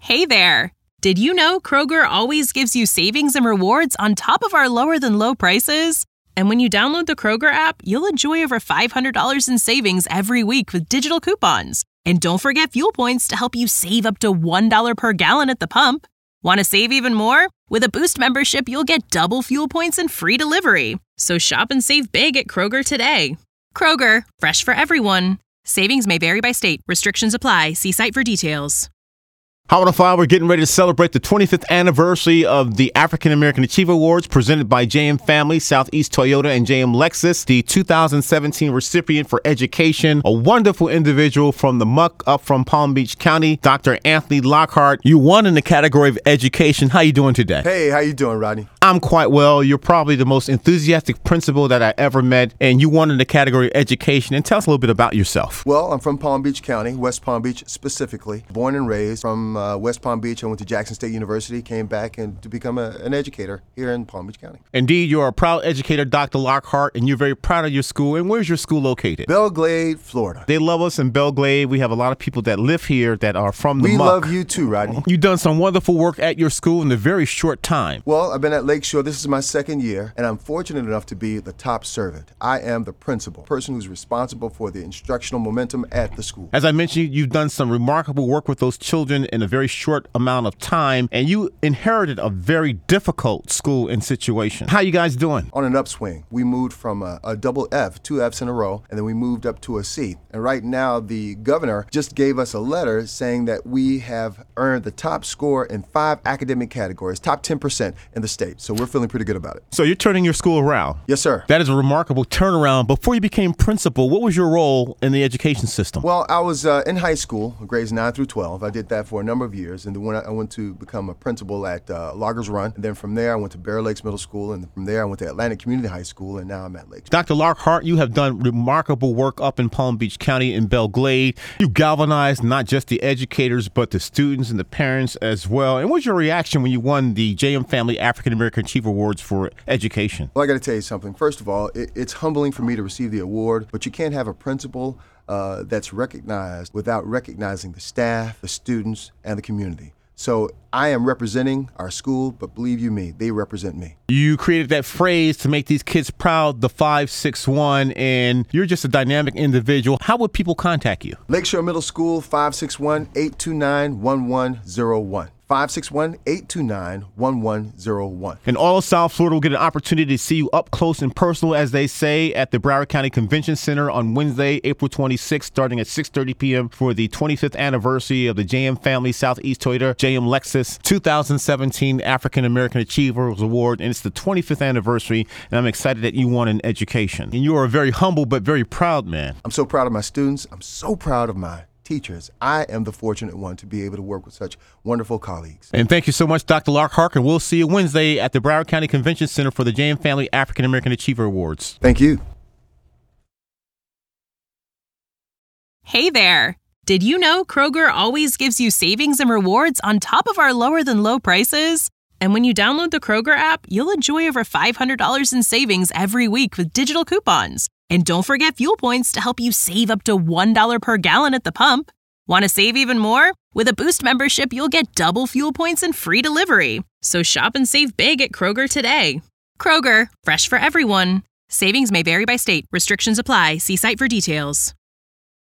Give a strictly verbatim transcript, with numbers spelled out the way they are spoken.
Hey there! Did you know Kroger always gives you savings and rewards on top of our lower-than-low prices? And when you download the Kroger app, you'll enjoy over five hundred dollars in savings every week with digital coupons. And don't forget fuel points to help you save up to one dollar per gallon at the pump. Want to save even more? With a Boost membership, you'll get double fuel points and free delivery. So shop and save big at Kroger today. Kroger, fresh for everyone. Savings may vary by state. Restrictions apply. See site for details. Hot one oh five, we're getting ready to celebrate the twenty-fifth anniversary of the African American Achiever Awards presented by J M Family, Southeast Toyota, and J M Lexus. The two thousand seventeen recipient for education, a wonderful individual from the muck up from Palm Beach County, Doctor Anthony Lockhart. You won in the category of education. How you doing today? Hey, how you doing, Rodney? I'm quite well. You're probably the most enthusiastic principal that I ever met, and you won in the category of education. And tell us a little bit about yourself. Well, I'm from Palm Beach County, West Palm Beach specifically. Born and raised from uh, West Palm Beach. I went to Jackson State University, came back and to become a, an educator here in Palm Beach County. Indeed, you're a proud educator, Doctor Lockhart, and you're very proud of your school. And where's your school located? Belle Glade, Florida. They love us in Belle Glade. We have a lot of people that live here that are from the we muck. love you too, Rodney. You've done some wonderful work at your school in a very short time. Well, I've been at Lakeshore. This is my second year, and I'm fortunate enough to be the top servant. I am the principal, person who's responsible for the instructional momentum at the school. As I mentioned, you've done some remarkable work with those children in a very short amount of time, and you inherited a very difficult school and situation. How you guys doing? On an upswing. We moved from a, a double F, two Fs in a row, and then we moved up to a C. And right now, the governor just gave us a letter saying that we have earned the top score in five academic categories, top ten percent in the state. So we're feeling pretty good about it. So you're turning your school around? Yes, sir. That is a remarkable turnaround. Before you became principal, what was your role in the education system? Well, I was uh, in high school, grades nine through twelve. I did that for a number of years. And then when I went to become a principal at uh, Loggers Run. And then from there, I went to Bear Lakes Middle School. And from there, I went to Atlantic Community High School. And now I'm at Lakes. Doctor Lockhart, you have done remarkable work up in Palm Beach County in Belle Glade. You galvanized not just the educators, but the students and the parents as well. And what was your reaction when you won the J M Family African American Achiever Awards for education? Well, I got to tell you something. First of all, it, it's humbling for me to receive the award, but you can't have a principal uh, that's recognized without recognizing the staff, the students, and the community. So I am representing our school, but believe you me, they represent me. You created that phrase to make these kids proud, the five six one, and you're just a dynamic individual. How would people contact you? Lakeshore Middle School, five six one, eight two nine, one one zero one. five six one, eight two nine, one one zero one. And all of South Florida will get an opportunity to see you up close and personal, as they say, at the Broward County Convention Center on Wednesday, April twenty-sixth, starting at six thirty p.m. for the twenty-fifth anniversary of the J M Family, Southeast Toyota, J M Lexus two thousand seventeen African American Achievers Award. And it's the twenty-fifth anniversary, and I'm excited that you won in education. And you are a very humble but very proud man. I'm so proud of my students. I'm so proud of my teachers. I am the fortunate one to be able to work with such wonderful colleagues. And thank you so much, Doctor Lockhart, and we'll see you Wednesday at the Broward County Convention Center for the J M Family African American Achiever Awards. Thank you. Hey there! Did you know Kroger always gives you savings and rewards on top of our lower-than-low prices? And when you download the Kroger app, you'll enjoy over five hundred dollars in savings every week with digital coupons. And don't forget fuel points to help you save up to one dollar per gallon at the pump. Want to save even more? With a Boost membership, you'll get double fuel points and free delivery. So shop and save big at Kroger today. Kroger, fresh for everyone. Savings may vary by state. Restrictions apply. See site for details.